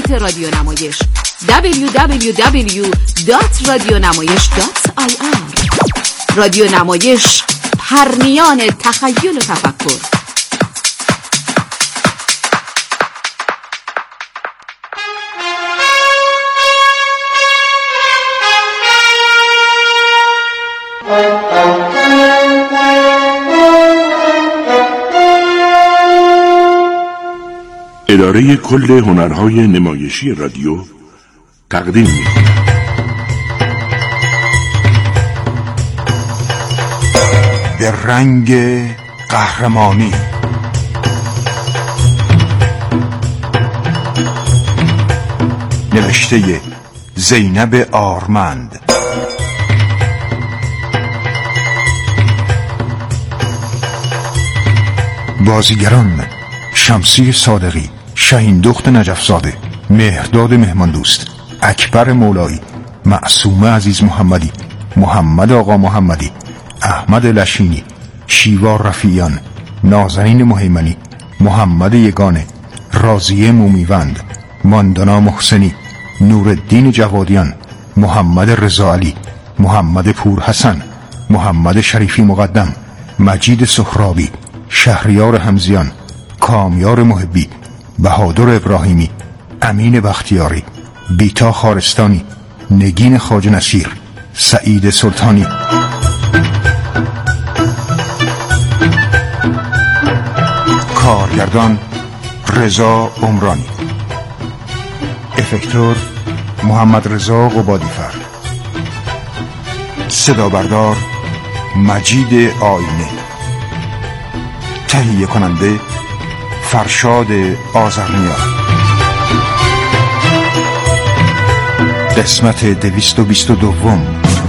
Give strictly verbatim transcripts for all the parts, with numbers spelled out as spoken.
سایت رادیو نمایش دبلیو دبلیو دبلیو دات رادیونمایش دات آی آر. رادیو نمایش، پرنیان تخیل و تفکر. اداره کل هنرهای نمایشی رادیو تقدیم می‌کند به رنگ قهرمانی. نوشته زینب آرمند. بازیگران: شمسی صادقی، شهین دخت نجفزاده، مهرداد مهماندوست، اکبر مولایی، معصومه عزیز محمدی، محمد آقا محمدی، احمد لشینی، شیوا رفیعیان، نازنین مهیمنی، محمد یگانه، راضیه مومیوند، ماندانا محسنی، نورالدین جوادیان، محمد رضا علی، محمد پور حسن، محمد شریفی مقدم، مجید سهرابی، شهریار حمزیان، کامیار محبی، بهادر ابراهیمی، امین بختیاری، بیتا خارستانی، نگین خواجه نصیر، سعید سلطانی. کارگردان: رضا عمرانی. افکتور: محمد رضا قبادیفر. صدا بردار: مجید آینه. تهیه کننده: فرشاد آذرنیا. قسمت دویست و بیست و دوم.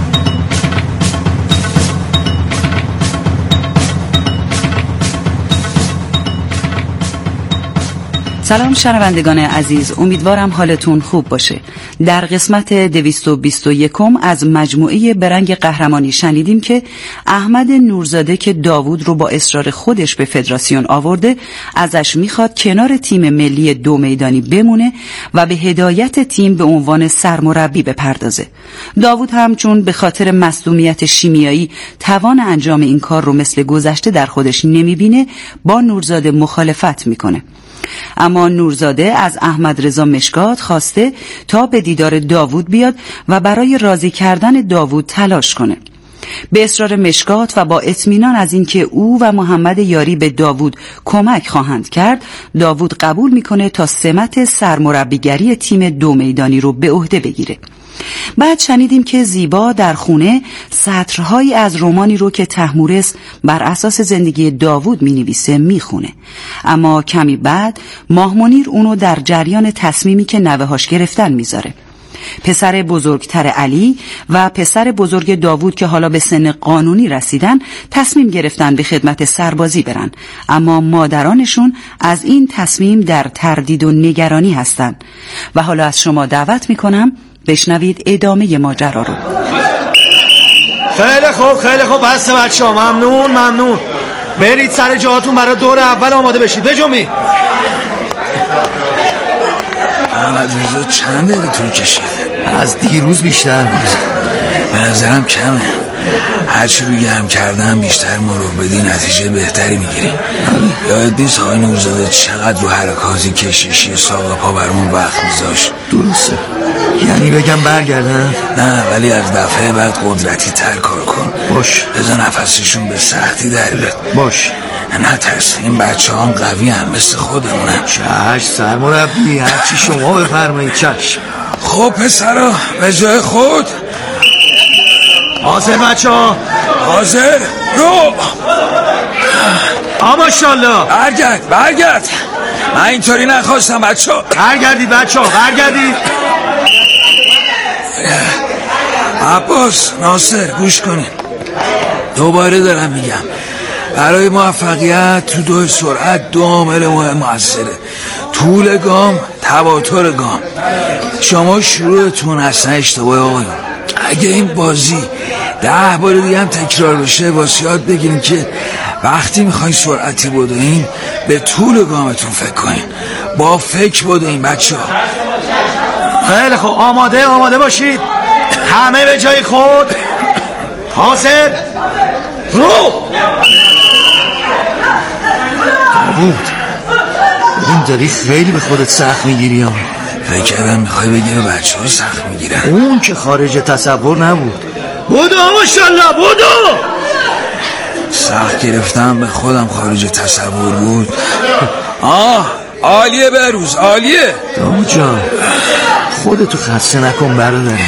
سلام شنوندگان عزیز، امیدوارم حالتون خوب باشه. در قسمت دویست و بیست و یکم از مجموعه برنگ قهرمانی شنیدیم که احمد نورزاده که داوود رو با اصرار خودش به فدراسیون آورده، ازش میخواد کنار تیم ملی دو میدانی بمونه و به هدایت تیم به عنوان سرمربی بپردازه. داوود هم چون به خاطر مصدومیت شیمیایی توان انجام این کار رو مثل گذشته در خودش نمیبینه، با نورزاده مخالفت میکنه. اما نورزاده از احمد رضا مشکات خواسته تا به دیدار داوود بیاد و برای راضی کردن داوود تلاش کنه. به اصرار مشکات و با اطمینان از اینکه او و محمد یاری به داوود کمک خواهند کرد، داوود قبول میکنه تا سمت سرمربیگری تیم دو میدانی رو به عهده بگیره. بعد شنیدیم که زیبا در خونه سطرهایی از رمانی رو که طهمورث بر اساس زندگی داوود می نویسه می خونه. اما کمی بعد ماه منیر اونو در جریان تصمیمی که نوه‌هاش گرفتن میذاره. پسر بزرگتر علی و پسر بزرگ داوود که حالا به سن قانونی رسیدن تصمیم گرفتن به خدمت سربازی برن، اما مادرانشون از این تصمیم در تردید و نگرانی هستن. و حالا از شما دعوت میکنم بشنوید ادامه ماجرا رو. خیلی خوب خیلی خوب بسته بچه‌ها، ممنون ممنون. برید سر جاهاتون برای دور اول آماده بشید. بجنبید. احمد رضا چند دقیقه طول کشید؟ از دیروز بیشتر بود. به نظرم کمه. هرچی رو گرم کردن بیشتر مرور بدی نتیجه بهتری میگیری. یاد نیست آقای نورزاده چقدر رو حرکازی کشیشی ساق پا برمون وقت میذاشت؟ درسته. یعنی بگم برگردن؟ نه، ولی از دفعه بعد قدرتی تر کار کن. باش. بذار نفسشون به سختی در بیاد. باش. نه ترس، این بچه هم قوی هم مثل خودمونم. چشم سرمربی، هرچی شما بفرمایید. چشم. خب پسرا به جای خود. حاضر بچه ها؟ حاضر؟ رو ماشاءالله. برگرد برگرد، من اینطوری نخواستم بچه ها. برگردید بچه ها برگردید. عباس، ناصر، گوش کنین. دوباره دارم میگم، برای موفقیت تو دو سرعت دو عامل مهم موثره: طول گام، تواتر گام. شما شروعتون اصلا اشتباه آقایون. اگه این بازی ده بار دیگه هم تکرار بشه واسه یاد بگیرین که وقتی میخواین سرعتی بدوین به طول گامتون فکر کنین، با فکر بدوین بچه ها. خیلی خوب، آماده آماده باشید، همه به جای خود. حاضر رو. داوود، این داری خیلی به خودت سخت میگیری ها. فکر کردم میخوای بگی به بچه ها سخت میگیرن. اون که خارج تصور نبود. بودو ماشالله بودو. سخت گرفتم به خودم خارج تصور بود. آه عالیه بروز، عالیه. داوود جان خودتو خسته نکن برادر.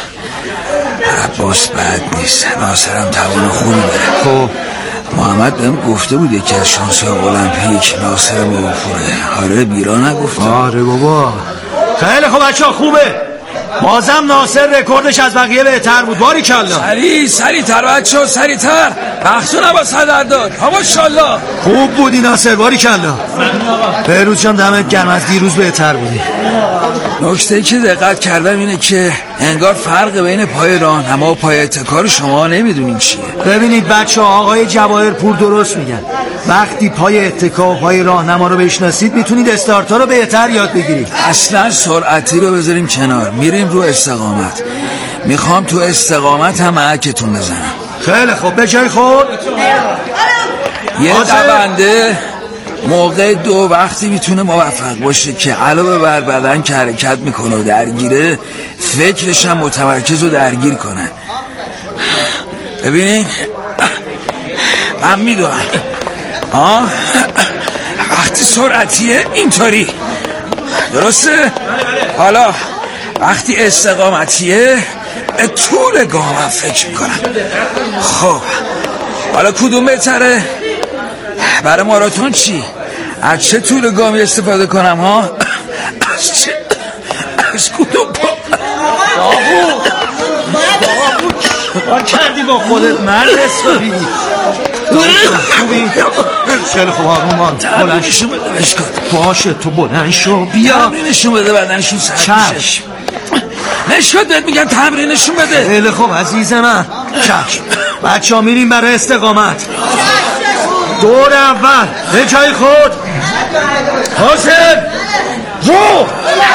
عباس بد نیست، ناصرم توان خوبی داره. خب محمد بهم گفته بود یکی از شانس‌های المپیک ناصر باباپوره. آره بیرا نگفت. آره بابا. خیلی خوب بچه ها، خوبه. بازم ناصر رکوردش از بقیه بهتر بود. باریکلا. سری سری تر بچه ها، سری تر. بختون عباس هدرداد. ها ماشالله. خوب بودی ناصر، باریکلا. بهروز جان دمت گرم، از دیروز بهتر بودی. نکته که دقت کردم اینه که انگار فرق بین پای راهنما و پای اتکار شما نمیدونین چیه. ببینید بچه ها، آقای جواهرپور درست میگن. وقتی پای اتکا و پای راهنما رو بشناسید میتونید استارتا رو بهتر یاد بگیرید. اصلا سرعتی رو بذاریم کنار، میریم رو استقامت. میخوام تو استقامت هم محکتون بزنم. خیلی خوب، به جای خود. یه دونده موقع دو وقتی میتونه موفق باشه که علاوه بر بدن که حرکت میکنه و درگیره، فکرش هم متمرکز و درگیر کنه. ببینید من میدونم آه وقتی سرعتیه اینطوری درسته؟ حالا وقتی استقامتیه طول گام فکر میکنم. خب حالا کدوم بهتره؟ برای ماراتون چی؟ از چه طول گامی استفاده کنم ها؟ از چه؟ از کدوم با؟ داوود داوود کار کردی با خودت مرد حسابی. خوبی؟ خیلی خوب، آروم باش. بلند شو بدهش کن. باشه تو بلند شو بیا. تمرینشون بده بدنشون سرد میشه. نشد بهت میگم تمرینشون بده. خیلی خوب عزیز من. چشم بچه ها میریم برای استقامت. دور اول به جای خود. حاضر رو.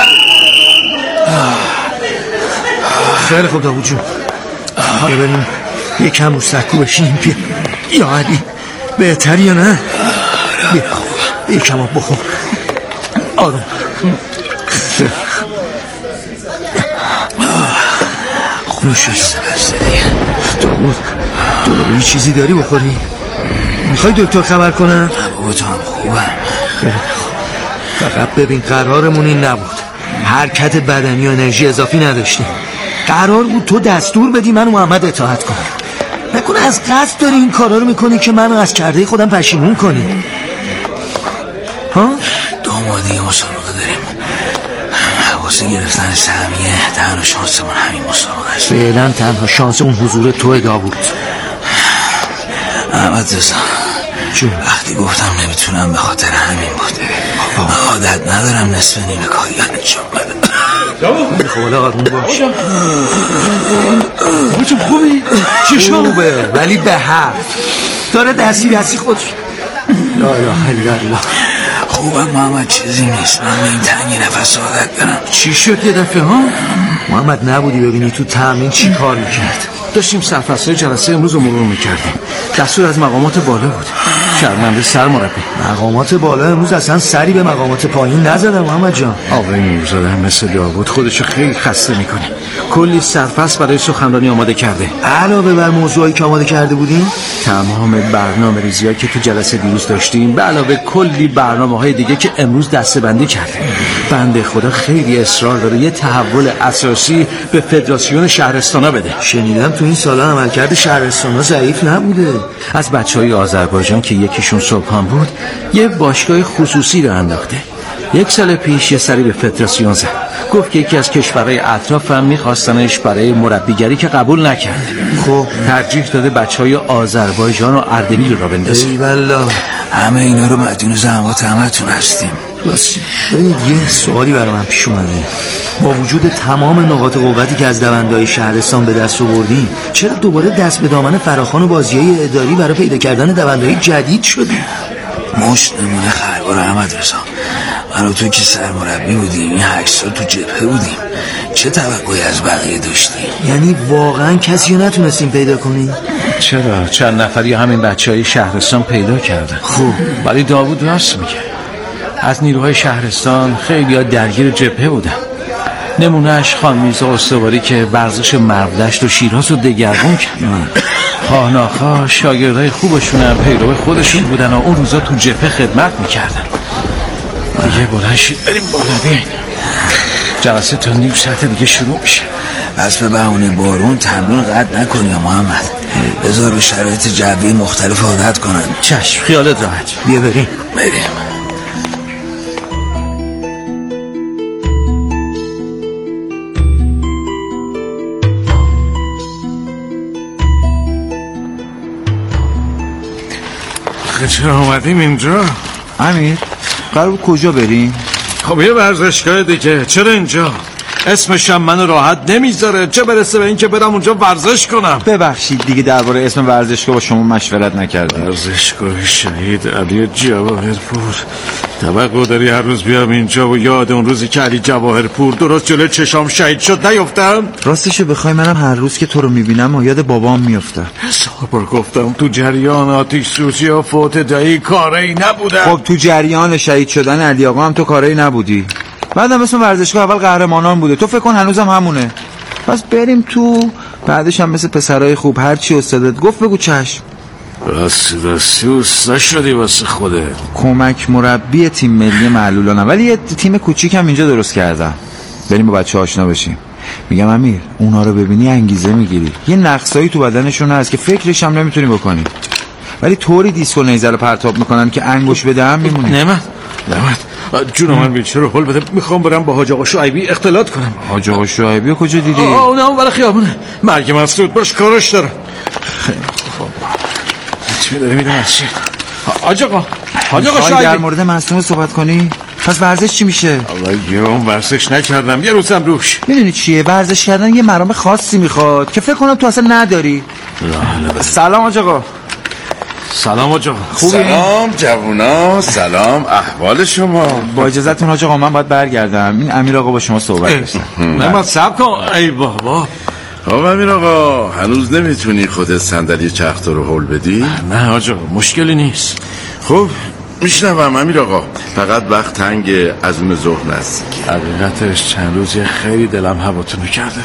خیلی خوب داوود جون، حالا بریم یکم رو سکو بشینیم. بیا یا علی، بهتری یا نه؟ بیا یکم آب بخور. آروم. خوشش داوود، داوود یه چیزی داری بخوری؟ میخوای دکتر خبر کنم؟ بابا تو هم خوبم. فقط ببین قرارمون این نبود، حرکت بدنی و انرژی اضافی نداشتیم. قرار بود تو دستور بدی من و محمد اطاعت کنم. نکنه از قصد داری این کارا رو میکنی که منو از کرده خودم پشیمون کنی؟ ها؟ دامادی مسابقه داریم، واسه گرفتن سهمیه. تنها شانسمون همین مسابقه است. فعلا تنها شانس اون حضور توه داوود. احمد رضا چون وقتی گفتم نمیتونم به خاطر همین بود. عادت ندارم نصف نیمه کاری انجام بدم. خب حالا آروم باش. بچه خوبی؟ چی خوبه ولی به حرف داره دستی دستی خودش. لا اله الا الله. خوبم محمد، چیزی نیست. من به این تنگی نفس عادت دارم. چی شد یه دفعه ها؟ محمد نبودی ببینی تو تمرین چی کار میکرد؟ داشتیم سرفصل‌های جلسه امروز رو مرور میکردیم. دستور از مقامات بالا بود. شرمنده سرمربی. مقامات بالا امروز اصلا سری به مقامات پایین نزدن محمد جان. آقای نورزاده هم مثل داوود خودشو خیلی خسته میکنه. کلی سرفصل برای سخنرانی آماده کرده. علاوه بر موضوعی که آماده کرده بودیم، تمام برنامه ریزی‌هایی که تو جلسه دیروز داشتیم به علاوه کلی برنامه‌های دیگه که امروز دسته‌بندی کرده. بنده خدا خیلی اصرار داره یه تحول اساسی به فدراسیون شهرستانا بده. شنیدم تو این سالا عملکرد شهرستانا ضعیف نبوده. از بچهای آذربایجان که یکیشون صبحان بود یه باشگاه خصوصی رو انداخته. یک سال پیش یه سری به فدراسیون زد، گفت که یکی از کشورهای اطراف هم میخواستنش برای مربیگری که قبول نکرد. خب ترجیح داده بچهای آذربایجان و اردبیل رو بندازه. ای والله، همه اینا رو مدیون زحمات همتون هستیم. راست ببینید یه سوالی برای من پیش اومده. با وجود تمام نقاط قوتی که از دوندهای شهرستان به دست آوردیم، چرا دوباره دست به دامن فراخوان و بازیای اداری برای پیدا کردن دوندهای جدید شدیم؟ مشت نمونه خربار احمد رضا، من و تو که سرمربی بودیم، این هشت سال تو جبهه بودیم، چه توقعی از بقیه داشتیم؟ یعنی واقعا کسی رو نتونستیم پیدا کنیم؟ چرا؟ چند نفری همین بچه های شهرستان پیدا کردن. خب ولی داوود راست میگه، از نیروهای شهرستان خیلی ها درگیر جبهه بودن. نمونهش خان میرزا استواری که ورزش مرودشت و شیراز رو دگرگون کرد. خاناخا شاگردای خوبشون هم پیرو خودشون بودن و اون روزا تو جبهه خدمت میکردن. دیگه بلند شید بریم بالا، بیاین. جلسه تا نیم ساعت دیگه شروع میشه. پس به بهونه بارون تمرین قطع نکنی یا محمد، بذار به شرایط جوی مختلف عادت کنن. چشم، خیالت راحت. بیا بریم. بریم. چرا اومدیم اینجا؟ امیر قرار کجا بریم؟ خب یه ورزشگاه دیگه. چرا اینجا؟ اسمش هم منو راحت نمیذاره، چه برسه به این که برم اونجا ورزش کنم. ببخشید دیگه درباره اسم ورزشگاه با شما مشورت نکردم. ورزشگاه شهید علی جواهرپور. توقع داری هر روز بیام اینجا و یاد اون روزی که علی جواهرپور درست جلوی چشام شهید شد نیفتم؟ راستشو بخوای منم هر روز که تو رو میبینم و یاد بابام میافتم. صبر گفتم تو جریان آتش سوزی و فوت دایی کاری نبودم. خب تو جریان شهید شدن علی آقا هم تو کاری نبودی. بعدم اسم ورزشگاه اول قهرمانان بوده، تو فکر کن هنوزم همونه. پس بریم تو، بعدش هم مثل پسرای خوب هر چی استادت گفت بگو چشم. راستی راستی اوستا شدی واسه خوده. کمک مربی تیم ملی معلولانم، ولی یه تیم کوچیک هم اینجا درست کردم. بریم با بچه آشنا بشیم. میگم امیر اونا رو ببینی انگیزه میگیری. یه نقصایی تو بدنشون هست که فکرش هم نمیتونی بکنی، ولی طوری دیسکو نیزه رو پرتاب میکنن که انگوش به دهن میمونی. نمت نمت جون من بیچاره رو حل بده. میخوام برم با حاج آقا شعیبی اختلاط کنم. حاج آقا شعیبی کجا دیدی؟ آه اون اون برای خیابونه. مرگ مسعود باش کارش دارم. خیلی خوب. چی داری میدونم از چی؟ حاج آقا حاج آقا شعیبی در مورد معصوم صحبت کنی؟ پس ورزش چی میشه؟ الله یوم ورزش نکردم، یه روزم روش. میدونی چیه؟ ورزش کردن یه مرام خاصی میخواد که فکر کنم تو اصلا نداری. سلام حاج آقا. سلام حاج آقا. سلام جوونا، سلام، احوال شما؟ با اجازهتون حاج آقا من باید برگردم. این امیر آقا با شما صحبت داشتم. نه من صبر کن. ای بابا. خب امیر آقا هنوز نمیتونی خودت صندلی چرخ رو هول بدی؟ نه حاج آقا مشکلی نیست. خب میشنوم امیر آقا، فقط وقت تنگ از اون ظهر نزدیکی. حقیقتش چند روزی خیلی دلم هواتونو کرده.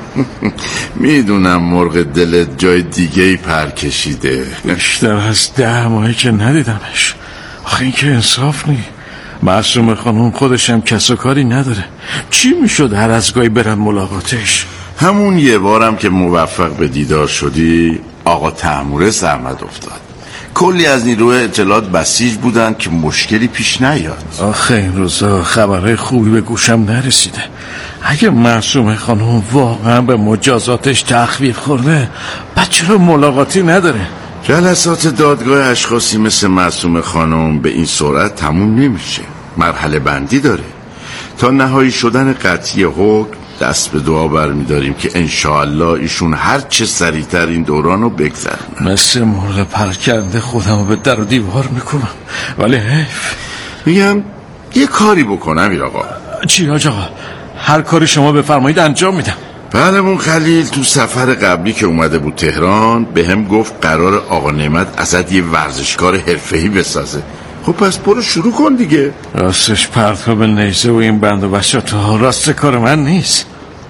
میدونم مرغ دلت جای دیگه ای پر کشیده. بیشتر از ده ماهی که ندیدمش. آخه این که انصاف نی. معصومه خانم خودش هم کس و کاری نداره. چی میشد هر از گاهی برم ملاقاتش؟ همون یه بارم که موفق به دیدار شدی آقا تحمورس زحمت افتاد. کلی از نیروی اطلاعات بسیج بودن که مشکلی پیش نیاد. آخه این روزا خبرهای خوبی به گوشم نرسیده. اگه معصومه خانم واقعا به مجازاتش تخفیف خورده، بعد چرا ملاقاتی نداره؟ جلسات دادگاه اشخاصی مثل معصومه خانم به این سرعت تموم نمیشه. مرحله بندی داره. تا نهایی شدن قطعی حکم دست به دعا برمیداریم که انشاءالله ایشون هر چه سریعتر این دوران رو بگذرن. مثل مرغ پرکنده خودم رو به در و دیوار میکنم، ولی حیف. میگم یه کاری بکنم امیر آقا. چی حاج آقا؟ هر کاری شما بفرمایید انجام میدم. بعدمون خلیل تو سفر قبلی که اومده بود تهران به هم گفت قرار آقا نعمت ازت یه ورزشکار حرفه‌ای بسازه. خب پس برو شروع کن دیگه. راستش پرتاب نیزه و این بند و بساط ها راست کار من نیست.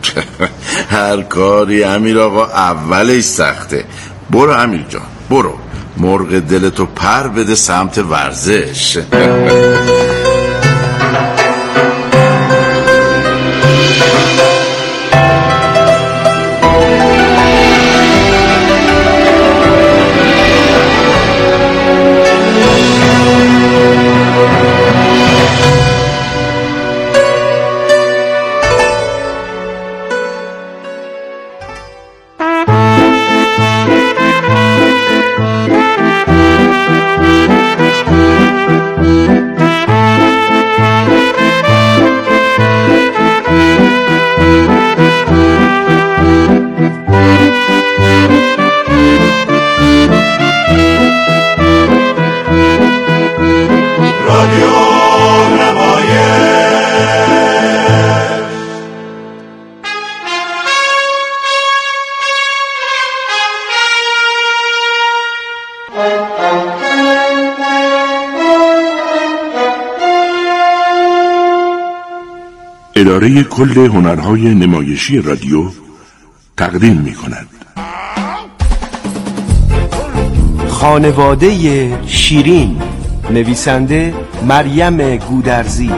هر کاری امیر آقا اولش سخته. برو امیر جان برو، مرغ دلتو پر بده سمت ورزش. اداره کل هنرهای نمایشی رادیو تقدیم می کند. خانواده شیرین، نویسنده مریم گودرزی.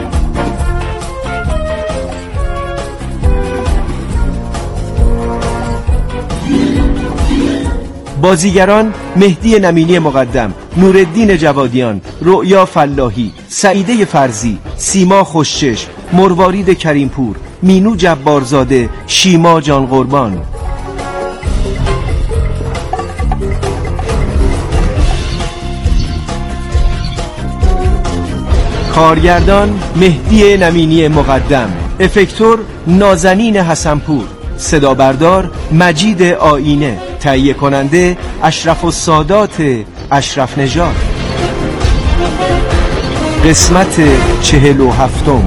بازیگران: مهدی نمینی مقدم، نورالدین جوادیان، رؤیا فلاحی، سعیده فرزی، سیما خوشچشم، مروارید کریمپور، مینو جبارزاده، شیما جان قربان. کارگردان: مهدی نمینی مقدم، افکتور: نازنین حسنپور، صدا بردار: مجید آینه، تهیه کننده: اشرف السادات اشرف نژاد. قسمت چهل و هفتم.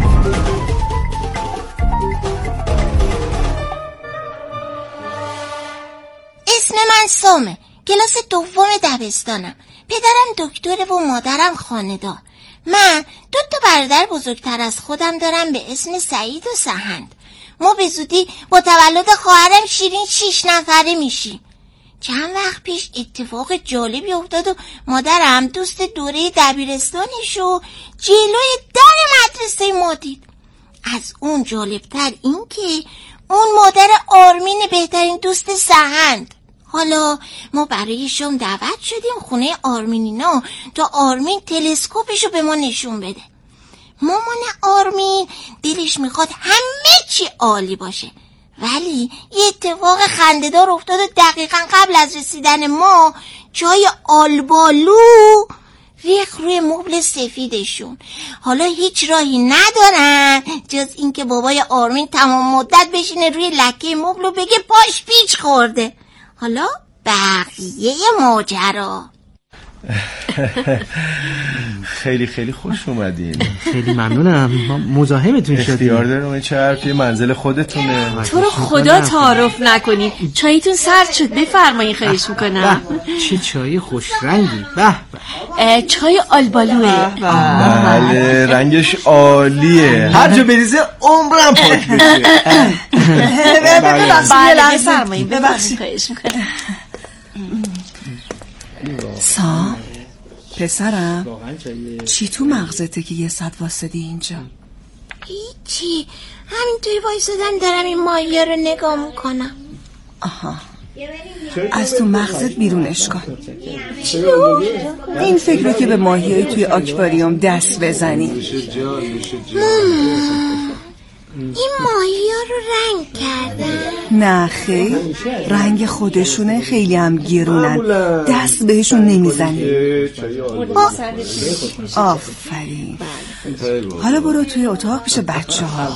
اسم من سامه، کلاس دوم دبستانم. پدرم دکتره و مادرم خانه‌دار. من دو تا برادر بزرگتر از خودم دارم به اسم سعید و سحند. ما به زودی با تولد خواهرم شیرین شیش نفره میشیم. چند وقت پیش اتفاق جالبی افتاد و مادرم دوست دوره دبیرستانش و جلوی در مدرسه ما دید. از اون جالبتر این که اون مادر آرمین، بهترین دوست سحند. حالا ما برای شام دعوت شدیم خونه آرمینینا تا آرمین تلسکوپشو به ما نشون بده. مامان آرمین دلش میخواد همه چی عالی باشه، ولی یه اتفاق خنده‌دار افتاد و دقیقاً قبل از رسیدن ما چای آلبالو ریخ روی مبل سفیدشون. حالا هیچ راهی ندارن جز اینکه بابای آرمین تمام مدت بشینه روی لکه مبل و بگه پاش پیچ خورده. حالا بقیه ماجرا. خیلی خیلی خوش اومدین. خیلی ممنونم. ما مزاحمتون شدیم. اختیار دارم. این چه حرفی؟ منزل خودتونه. تو رو خدا تعارف نکنین. چایتون سرد شد، بفرمایید. خواهش میکنم. چه چای خوش رنگی. به به. چای آلبالوه. بله رنگش عالیه. هر جا بریزه عمرم پاک بشه. بله بفرمایید. ببخشید. خواهش میکنم. سام پسرم، چی تو مغزته که یه صد واسدی اینجا؟ هیچی، همینطوری وایسادم دارم این ماهیه رو نگاه میکنم. آها، از تو مغزت بیرونش کن. چیو؟ این فکر رو که به ماهیای توی آکواریوم دست بزنی. این ماهی ها رو رنگ کردن؟ نه خیر، رنگ خودشونه، خیلی هم گرونن، دست بهشون نمیزنی. آفرین. حالا برو توی اتاق پیش بچه ها.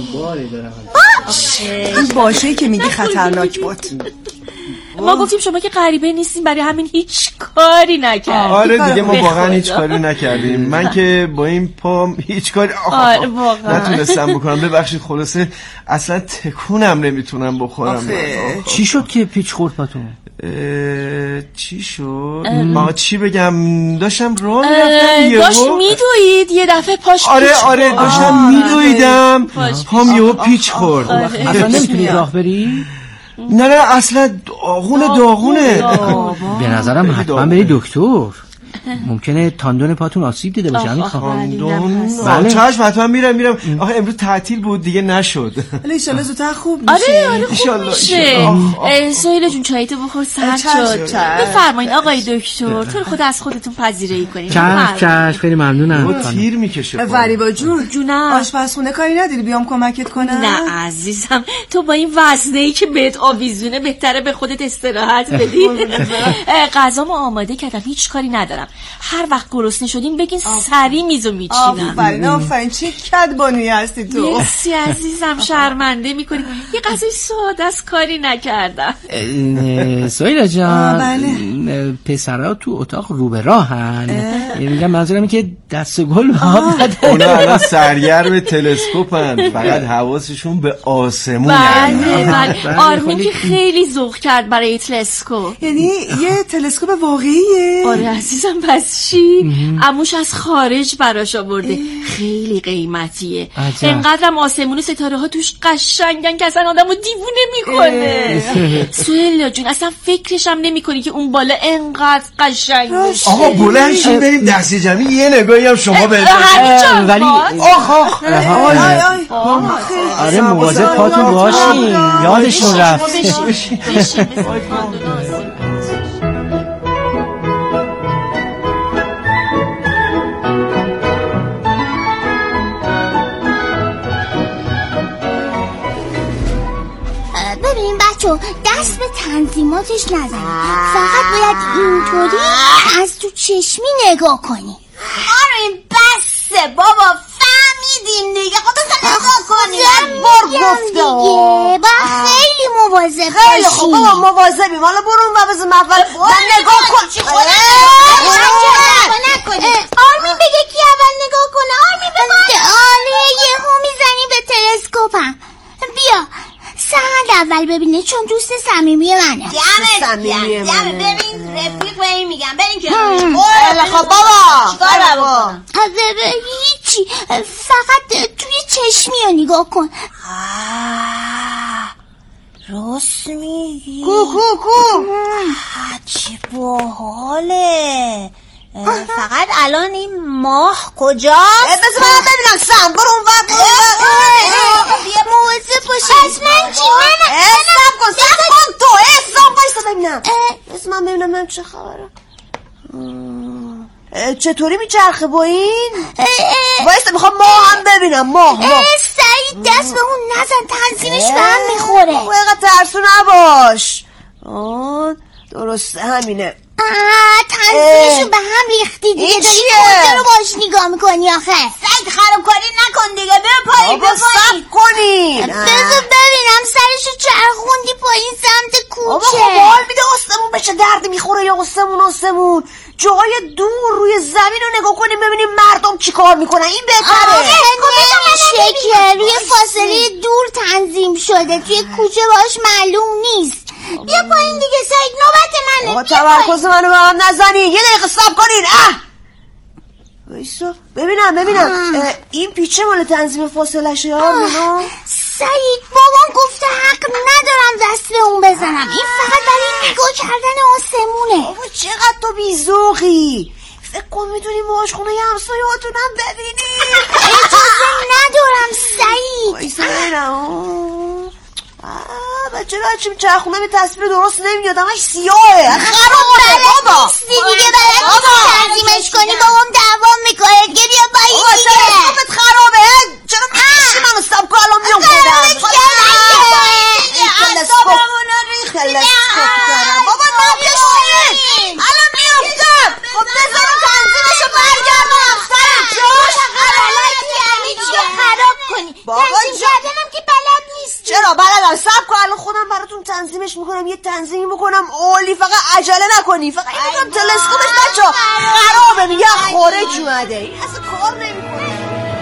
این باشه که میگی خطرناک بود. ما گفتیم شما که غریبه نیستیم، برای همین هیچ کاری نکردیم. آره دیگه ما واقعا هیچ کاری نکردیم. من که با این پام هیچ کاری آره واقعا نتونستم بکنم. ببخشید، خلاصه اصلا تکونم نمیتونم بخورم. چی شد که پیچ خورد پاتون؟ چی شد؟ آقا چی بگم، داشتم راه میرفتم داشت میدوید یه دفعه پاش آره پیچ آره خورد. داشتم میدویدم پام یهو پیچ خورد. اصلا نمیتونی راه بری؟ نه نه اصلا داغونه داغونه. به نظرم حتما بری دکتر. ممکنه تاندون پاتون آسیب دیده باشه. همین تاندون؟ بله چشم حتما میرم میرم. آخه امروز تعطیل بود دیگه نشد. ولی ان شاءالله زودتر خوب میشه. آره آره خوب میشه. سهیل جون چایتو بخور، سرد شد. بفرمایید آقای دکتر، تو خود از خودتون پذیرایی کنید. چشم چشم، خیلی ممنونم. تیر میکشه. فریبا جون جونم، آشپزخونه کاری نداری بیام کمکت کنم؟ نه عزیزم، تو با این وزنه‌ای که بهت آویزونه بهتره به خودت استراحت بدی. غذامو آماده کردم، هیچ کاری ندارم. هر وقت گرسنه شدین بگین سری میزو میچینم. آفرین آفرین، چه کدبانویی هستی تو. مرسی عزیزم، شرمنده میکنی. یه غذای ساده است، کاری نکردم. سهیلا جان، بله. پسرها تو اتاق رو به راهن. میگم منظورم که دست گل اونا الان سرگرم تلسکوپن، فقط حواسشون به آسمونه. بله بله. آرمین که خیلی ذوق کرد برای تلسکوپ. یعنی یه تلسکوپ واقعیه؟ آره عزیزم. پس چی؟ عموش از خارج براش آورده. خیلی قیمتیه. انقدرم آسمون و ستاره ها توش قشنگن که اصلا آدمو دیوونه میکنه. سهیلا جون اصلا فکرشم نمیکنی که اون بالا انقدر قشنگ باشه. آقا بلند شیم بریم دستی جمعی یه نگاهی هم شما بندازید. ولی آخ آخ آره مواظب پاتون باشین، یادشون رفت. ببین بچه دست به تنظیماتش نزن، فقط باید اینطوری از تو چشمی نگاه کنی. آره بسه بابا، فهمیدیم دیگه. خودت نگاه کنی. بار گفته با خیلی مواظب باشی. خیلی خوب بابا مواظبیم. حالا برون و بزن اول نگاه کن. چی خودت نکنی. آرمین بگه کی اول نگاه کنه. آرمین بگه. آره یه هو میزنی به تلسکوپم. بیا سهند اول ببینه چون دوست صمیمی منه. جمع صمیمی منه. ببین رفیق ببین میگم بریم که خب بابا چیکار بابا؟ هیچی، فقط توی چشمی رو نگاه کن. راست میگی. کو کو کو چه باحاله. فقط الان این ماه کجاست؟ بذار من ببینم. سم برو اون ور. بیا مواظب باشی. از من چی؟ من حساب کن سب کن تو حساب بایستا ببینم. بس من ببینم من چه خبره. چطوری میچرخه با این؟ بایستا میخوام ماه هم ببینم. ماه ماه سعید دست به اون نزن، تنظیمش به هم میخوره. بایقا ترسو نباش. درسته همینه. تنظیمشو به هم ریختی دیگه. داری کجا رو باش نگاه میکنی آخه؟ سعید خرابکاری نکن دیگه. بیا پایین بیا پایین کنین. بذار ببینم سرشو چرخوندی پایین سمت کوچه. بابا خب حال میده آسمون بشه درد میخوره یا آسمون آسمون. جای دور روی زمین رو نگاه کنیم ببینیم مردم چی کار میکنن. این بهتره. نمیشه که روی فاصله دور تنظیم شده، توی کوچه باش معلوم نیست. بیا پایین دیگه سعید، نوبت منه. آقا تمرکز منو به هم نزنین. یه دقیقه صبر کنین. اه وایسا ببینم ببینم این پیچه مال تنظیم فاصله شه. آرمینا سعید بابام گفته حق ندارم دست به اون بزنم. این فقط برای نگاه کردن آسمونه. بابا چقدر تو بیزوقی. فکر کن میتونی ماشخونه یه همسایه‌هاتون هم ببینی. اجازه ندارم سعید. وایسا ببینم. بچه بچه چرخونه به تصویر درست نمیاد. همش سیاهه. خرابه بابا. نیستی دیگه بلد نیستی تنظیمش کنی. بابام دوام میکنه که بیا پایین دیگه. تلسکوپت خرابه. چرا میکشی منو سب که الان میام خودم. تلسکوپ تلسکوپ دارم. بابا نفیش کنید. الان میافتم. خب بذارم تنظیمشو برگردم سر جاش. غلطی همین چیه خراب کنی. تنظیم کردنم که بلد نیستی. چرا بلدم. سب که الان خودم براتون تنظیمش میکنم. یه تنظیمی بکنم اولی. فقط عجله نکنی. فقط این میکنم تلسکوپش بچه خرابه. میگه خارج اومده. این اصلا کار نمیکنه.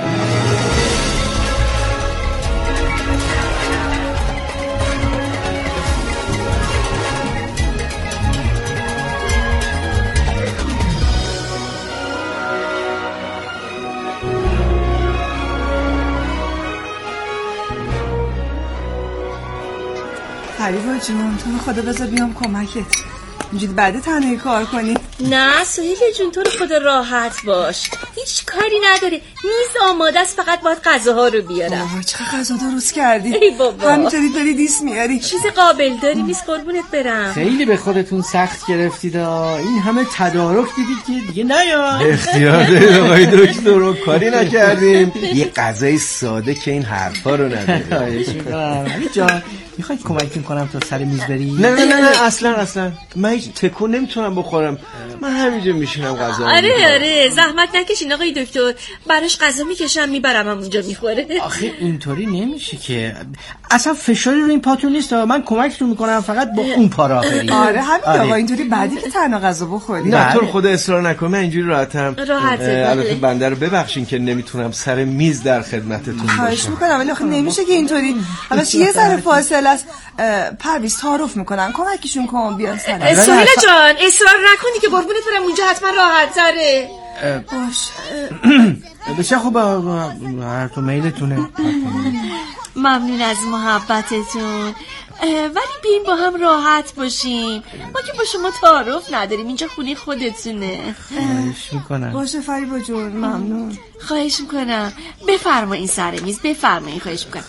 حریفا جون تو رو خدا بذار بیام کمکت. اینجوری بعد تنهایی کار کنی. نه سهیل جون تو رو خدا راحت باش. هیچ کاری نداره. میز آماده است، فقط باید غذاها رو بیارم. بابا چقدر غذا درست کردی. ای بابا همینطوری داری دیس میاری. چیز قابل داری نیست قربونت برم. خیلی به خودتون سخت گرفتید. این همه تدارک دیدید که دیگه نیاد. اختیار دارید آقای دکتر رو کاری نکردیم. یه غذای ساده که این حرفا رو نداره. علی جان میخواید کمکتون کنم تا سر میز بری؟ نه نه نه نه اصلا اصلا من هیچ تکون نمیتونم بخورم. من همینجا میشینم غذا. آره آره زحمت نکشین آقای دکتر، براش غذا میکشم میبرم اونجا میخوره. آخه اینطوری نمیشه که، اصلا فشاری رو این پاتون نیست، من کمکتون میکنم فقط با اون پا راه برید. آره همین آقا اینطوری بعدی که تنها غذا بخوری. نه تو خدا اصرار نکن، من اینجوری راحتم. راحته. البته بنده رو ببخشین که نمیتونم سر میز در خدمتتون باشم. خواهش میکنم ولی آخه نمیشه که اینطوری. حالا یه ذره فاصله است. پرویز تعارف میکنن کمکشون کن بیان سر. سهیل جان اصرار نکنی که قربونت برم اونجا حتما راحت تره. باش. بشه خب هر تو میلتونه. ممنون از محبتتون، ولی بیاین با هم راحت باشیم. ما که با شما تعارف نداریم، اینجا خونه خودتونه. خواهش میکنم. باشه فریبا جون ممنون. خواهش میکنم بفرما این سر میز، بفرمایید. خواهش میکنم.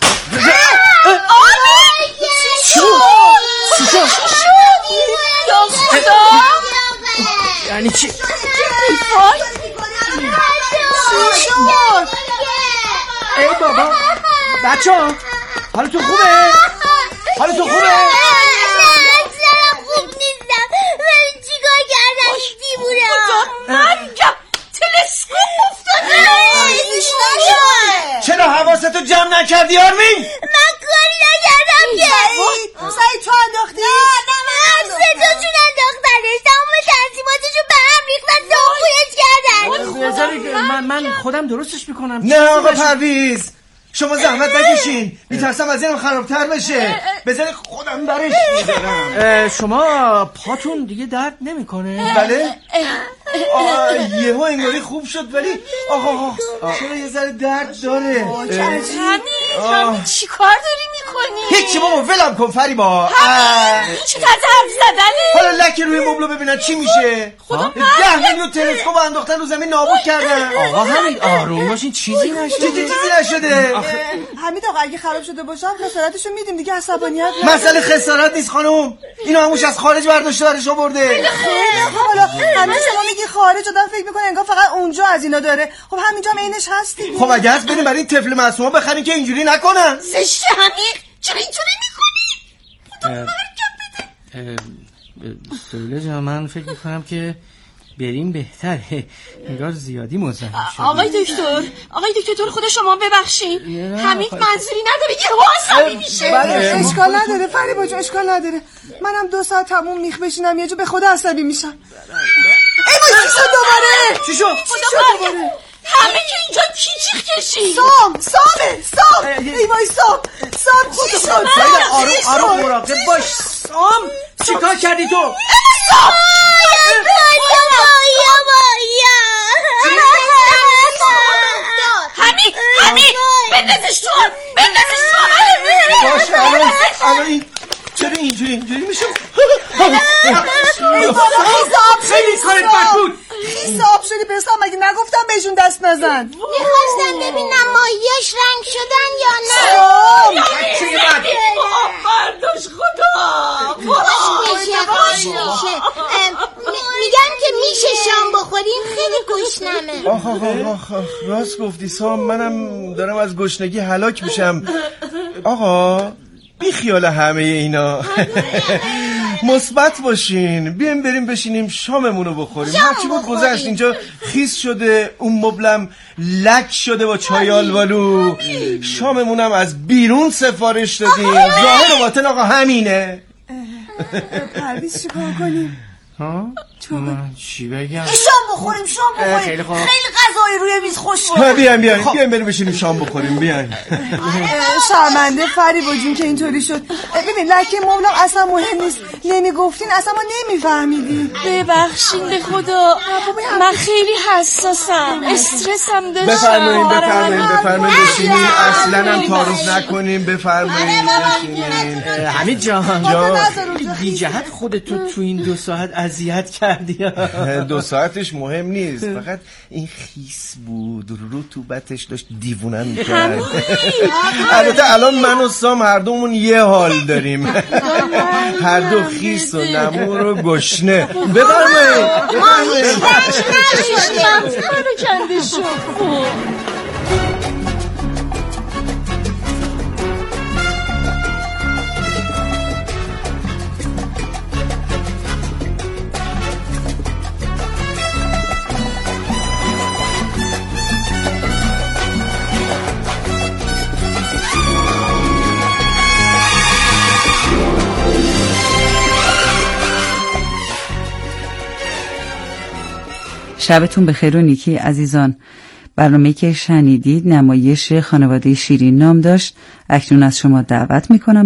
چی شد؟ چی شد؟ یا خدا یعنی چی؟ چی شد؟ ای بابا بچه ها حالتون خوبه؟ حالتون خوبه؟ اصلا خوب نیستم، ولی چیکار کردم این دیوونه مرگم تلسکوپ افتاده. چرا حواستو جمع نکردی آرمین؟ من کاری نکردم که. سعید تو انداختی؟ نه من سه تاشون انداختنش، تمام تنظیماتشو به هم ریخت و داغویش کردن. بذاری من من خودم درستش میکنم. نه آقا پرویز شما زحمت نکشین، میترسم از اینم خرابتر بشه. بذاری خودم برش میدارم. شما پاتون دیگه درد نمیکنه؟ بله یهو انگاری خوب شد، ولی آقا چرا یه ذره درد داره. همین چی کار داری میکنی؟ هیچی بابا ولم کن فریبا. چی تازه حرف زدنه؟ حالا لکی روی مبلو ببینن چی میشه. ده میلیون تلسکوپ انداختن رو زمین نابود کردن. آقا همین آروم باشین، چیزی نشده. چیزی چیزی نشده. حمید آقا اگه خراب شده باشم خسارتشو میدیم دیگه، عصبانیت نکنید. مسئله خسارت نیست خانم، اینو هموش از خارج برداشته برش آورده. خیلی حالا همه شما میگی خارج آدم فکر میکنه انگار فقط اونجا از اینا داره. خب همینجا هم عینش هست دیگه. خب اگه هست بریم برای این طفل معصوما بخرین که اینجوری نکنن. زشته حمید، چرا اینجوری میکنی؟ سهیله جان من فکر میکنم که بریم بهتره، انگار زیادی مزاحم شدیم. آقای دکتر آقای دکتر تو رو خود شما ببخشید، حمید منظوری نداره، یه عصبی میشه. بله اشکال نداره فریبا جون، اشکال نداره. منم دو ساعت تموم میخ بشینم یه جا به خود عصبی میشم. ای وای چی شد دوباره؟ چی شد؟ چی شد دوباره؟ همه که اینجا کیچیخ کشید. سام سامه سام ای وای سام سام چی شد؟ آروم آروم مراقب باش. سام چیکار کردی تو؟ سام حمید حمید بندازش تو بندازش تو. باشه الان الان این چرا اینجوری اینجوری میشه؟ خیلی کارت بد بود. خیلی آب شدی پسر، مگه نگفتم بهشون دست نزن؟ میخواستم ببینم ماهیاش رنگ شدن یا نه. برداشت خدا خوش میشه خوش میشه. میگم که میشه شام بخوریم، خیلی گشنمه. آخ آخ آخ آخ راست گفتی سام، منم دارم از گشنگی هلاک میشم. آقا بی خیال همه اینا، مثبت باشین، بیایم بریم بشینیم شاممون رو بخوریم. هرچی بود گذشت، اینجا خیس شده، اون مبلم لک شده با چای آلوالو، شاممونم از بیرون سفارش دادیم. ظاهر و باطن آقا همینه. پرویز چی کار کنیم؟ ها؟ من چی بگم؟ شام بخوریم شام بخوریم. خیلی خوب. خیلی غذای روی میز خوشگله. بیایم بیایم بیایم بریم بشینیم شام بخوریم. بیایم. شرمنده فریبا جون که اینطوری شد. ببین لکه مبلم اصلا مهم نیست، نمیگفتین اصلا ما نمیفهمیدیم. ببخشین به خدا، من خیلی حساسم، استرسم داشتم. بفرمایید بفرمایید بفرمایید بشینین، اصلا هم تعارف نکنیم. بفرمایید بشینین. حمید جان جان بی جهت خودتو تو این دو ساعت اذیت کردی. دو ساعتش مهم نیست، فقط این خیس بود، رطوبتش داشت دیوونم میکرد. البته الان من و سام هر دومون یه حال داریم، هر دو خیس و نمور و گشنه. بفرمایید بفرمایید. منو کنده شد. شبتون بخیر و نیکی عزیزان. برنامه‌ای که شنیدید نمایش خانواده شیرین نام داشت. اکنون از شما دعوت میکنم